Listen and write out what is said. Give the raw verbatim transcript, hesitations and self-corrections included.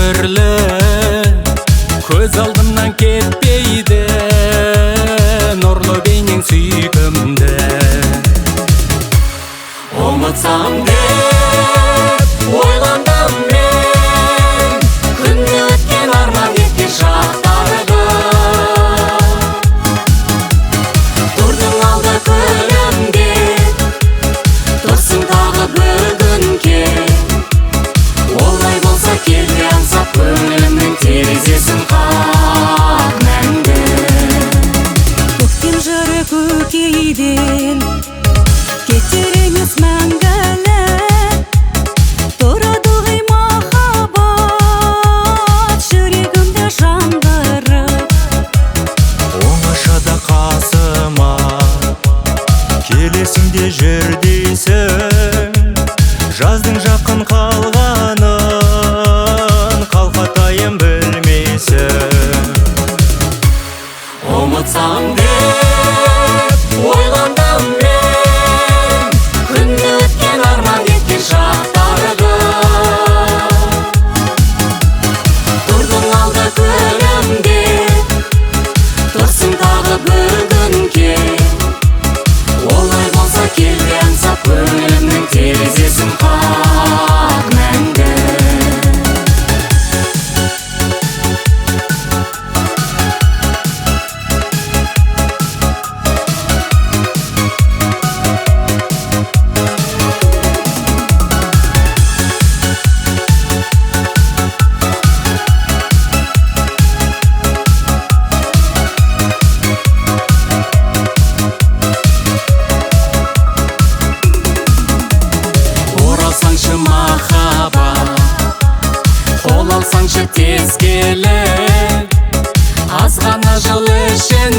өмірлі, көз алдымнан кетпейді нұрлы бейнең сүйкімді. Ұмытсам деп ойландым мен, күнде өткен арман еткен шақтарды. Тұрдың алда күлімде, тұрсың тағы бүгінге. Олай болса келді аңсап көңілімнің терезесін қақ мәңгі. Көктем жыры көкейден кетер емес мәңгілік, тұрады ғой махаббат жүрегімді жандырып. Оңашада қасыма келесің де жүр дейсің, жаздың жақын қалғанын қалқатайын білмейсің. Ұмытсам деп ойландым мен, күнде өткен арман еткен шақтарды. Тұрдың алда күлімде, тұрсың тағы бүгінге. Олай болса келді аңсап көңілімнің терезесін қақ мәңгі. Оралсаңшы махаббат, қол алсаңшы тез келіп, аз ғана жыл үшін